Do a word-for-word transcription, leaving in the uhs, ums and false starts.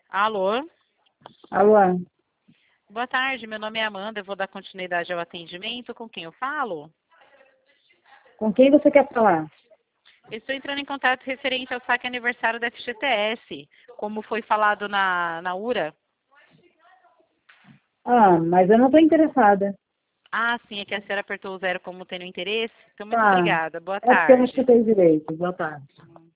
Alô? Alô? Boa tarde, meu nome é Amanda, eu vou dar continuidade ao atendimento. Com quem eu falo? Com quem você quer falar? Estou entrando em contato referente ao saque aniversário da F G T S, como foi falado na, na U R A. Ah, mas eu não estou interessada. Ah, sim, é que a senhora apertou o zero como tendo interesse. Então, muito Tá. obrigada. Boa É porque eu não tarde. escutei direito. Boa tarde.